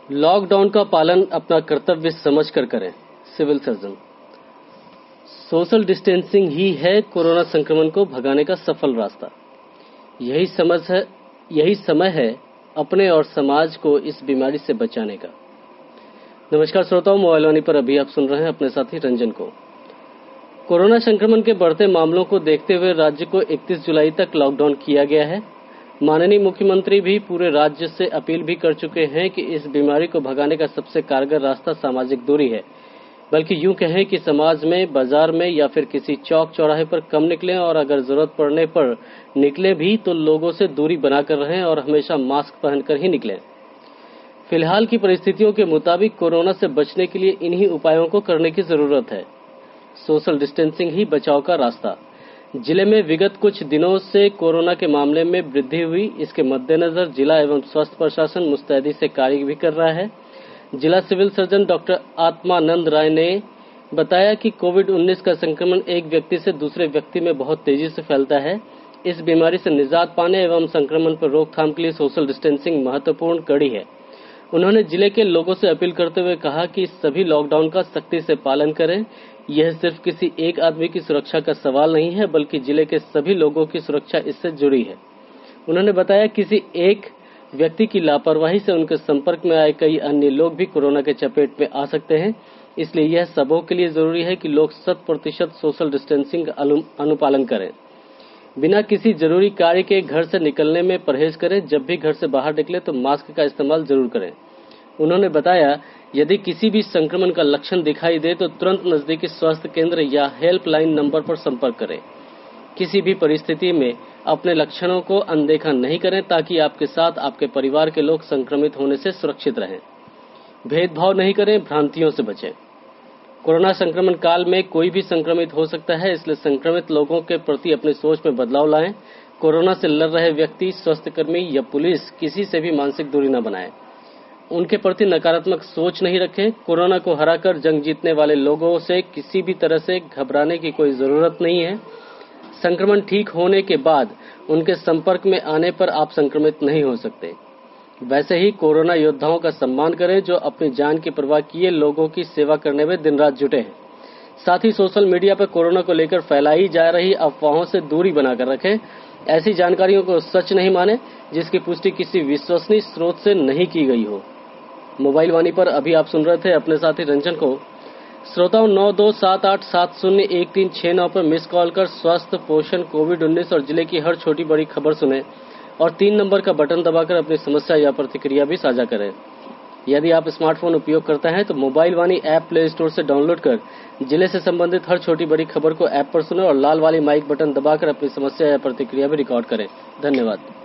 Lockdown का पालन अपना कर्तव्य समझकर करें, सिविल सर्जन। सोशल डिस्टेंसिंग ही है कोरोना संक्रमण को भगाने का सफल रास्ता। यही समय है अपने और समाज को इस बीमारी से बचाने का। नमस्कार श्रोताओं, मोबाइल वाणी पर अभी आप सुन रहे हैं अपने साथी रंजन को। कोरोना संक्रमण के बढ़ते मामलों को देखते हुए राज्य को 31 जुलाई तक लॉकडाउन किया गया है। माननीय मुख्यमंत्री भी पूरे राज्य से अपील भी कर चुके हैं कि इस बीमारी को भगाने का सबसे कारगर रास्ता सामाजिक दूरी है। बल्कि यूं कहें कि समाज में, बाजार में या फिर किसी चौक चौराहे पर कम निकलें और अगर जरूरत पड़ने पर निकले भी तो लोगों से दूरी बनाकर रहें और हमेशा मास्क पहनकर ही निकलें। फिलहाल की परिस्थितियों के मुताबिक कोरोना से बचने के लिए इन्हीं उपायों को करने की जरूरत है। सोशल डिस्टेंसिंग ही बचाव का रास्ता। जिले में विगत कुछ दिनों से कोरोना के मामले में वृद्धि हुई। इसके मद्देनजर जिला एवं स्वास्थ्य प्रशासन मुस्तैदी से कार्य भी कर रहा है। जिला civil surgeon doctor Atmanand Rai ने बताया कि कोविड-19 का संक्रमण एक व्यक्ति से दूसरे व्यक्ति में बहुत तेजी से फैलता है। इस बीमारी से निजात पाने एवं संक्रमण पर रोकथाम के लिए सोशल डिस्टेंसिंग महत्वपूर्ण कड़ी है। उन्होंने जिले के लोगों से अपील करते हुए कहा कि सभी लॉकडाउन का सख्ती से पालन करें। यह सिर्फ किसी एक आदमी की सुरक्षा का सवाल नहीं है, बल्कि जिले के सभी लोगों की सुरक्षा इससे जुड़ी है। उन्होंने बताया किसी एक व्यक्ति की लापरवाही से उनके संपर्क में आए कई अन्य लोग भी कोरोना के चपेट में आ सकते हैं। इसलिए यह सबों के लिए जरूरी है कि लोग 100% सोशल डिस्टेंसिंग अनुपालन करें। बिना किसी जरूरी कार्य के घर से निकलने में परहेज करें। जब भी घर से बाहर निकले तो मास्क का इस्तेमाल जरूर करें। उन्होंने बताया यदि किसी भी संक्रमण का लक्षण दिखाई दे तो तुरंत नजदीकी स्वास्थ्य केंद्र या हेल्पलाइन नंबर पर संपर्क करें। किसी भी परिस्थिति में अपने लक्षणों को अनदेखा नहीं करें ताकि आपके साथ आपके परिवार के लोग संक्रमित होने से सुरक्षित रहें। भेदभाव नहीं करें, भ्रांतियों से बचें। कोरोना संक्रमण काल में कोई भी संक्रमित हो सकता है, इसलिए संक्रमित लोगों के प्रति अपनी सोच में बदलाव लाएं। कोरोना से लड़ रहे व्यक्ति, स्वास्थ्यकर्मी या पुलिस किसी से भी मानसिक दूरी न बनाएं। उनके प्रति नकारात्मक सोच नहीं रखें। कोरोना को हराकर जंग जीतने वाले लोगों से किसी भी तरह से घबराने की कोई जरूरत नहीं है। संक्रमण ठीक होने के बाद उनके संपर्क में आने पर आप संक्रमित नहीं हो सकते। वैसे ही कोरोना योद्धाओं का सम्मान करें जो अपनी जान की परवाह किए लोगों की सेवा करने में दिन रात जुटे हैं। साथ ही सोशल मीडिया पर कोरोना को लेकर फैलाई जा रही अफवाहों से दूरी बनाकर रखें। ऐसी जानकारियों को सच नहीं माने जिसकी पुष्टि किसी विश्वसनीय स्रोत से नहीं की गई हो। मोबाइल वाणी पर अभी आप सुन रहे थे अपने साथी रंजन को। श्रोताओं 9278870136 पर मिस कॉल कर स्वास्थ्य, पोषण, कोविड-19 और जिले की हर छोटी बड़ी खबर सुने और 3 नंबर का बटन दबाकर अपनी समस्या या प्रतिक्रिया भी साझा करें। यदि आप स्मार्टफोन उपयोग करते हैं तो mobile Vaani app play store से डाउनलोड कर जिले से संबंधित हर छोटी बड़ी खबर को ऐप पर सुने और लाल वाली माइक बटन दबाकर अपनी समस्या या प्रतिक्रिया भी रिकॉर्ड करें। धन्यवाद।